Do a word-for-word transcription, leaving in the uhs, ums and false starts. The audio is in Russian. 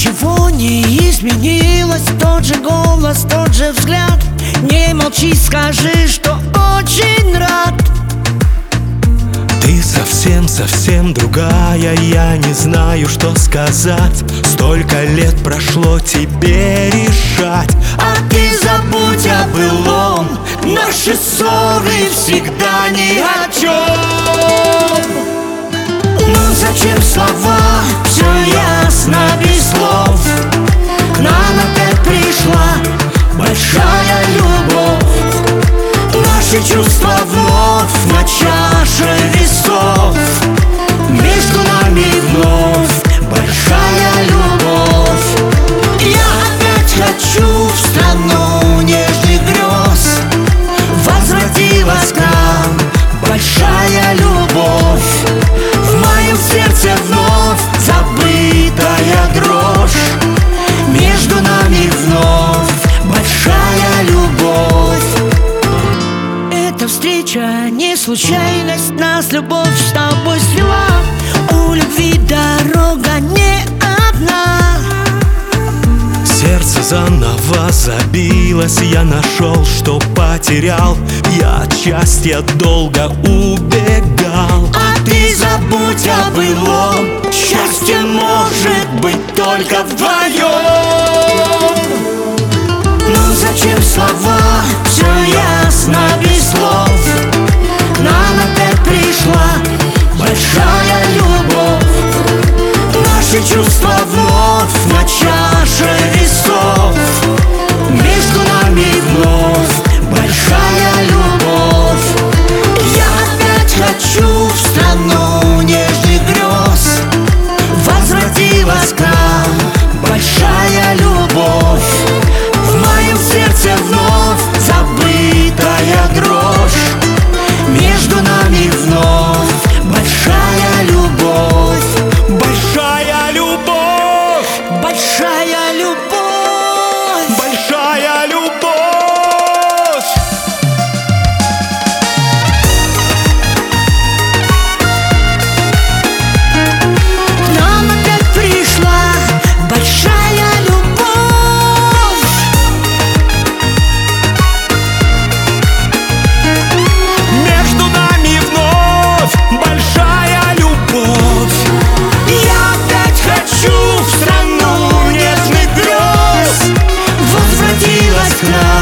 Ничего не изменилось, тот же голос, тот же взгляд. Не молчи, скажи, что очень рад. Ты совсем-совсем другая, я не знаю, что сказать. Столько лет прошло, тебе решать. А ты забудь о былом, наши ссоры всегда ни о чем. Ну зачем слова, все ясно без слов. К нам опять пришла большая любовь. Наши чувства вновь на чаше весов. Между нами вновь большая любовь. Я опять хочу в страну нежных грез. Возвратилась к нам большая любовь. В моем сердце вновь забытая дрожь. Между нами вновь большая любовь. Эта встреча не случайность, нас любовь с тобой свела. У любви дорога не одна. Сердце заново забилось, я нашел, что потерял. Я от счастья долго убегал. А ты забудь о былом, счастье может быть только вдвоем. Ну зачем слова, все ясно без слов. К нам опять пришла большая любовь. Наши чувства вновь на чаше весов. Между нами вновь большая любовь. Я опять хочу в страну нежных грез. Возвратилась к нам большая любовь. В моем сердце вновь забытая дрожь. Между нами вновь большая любовь. Большая любовь, Большая любовь. большая любовь. К нам опять пришла большая любовь. Между нами вновь большая любовь. Я опять хочу в страну нежных грез. Возвратилась к нам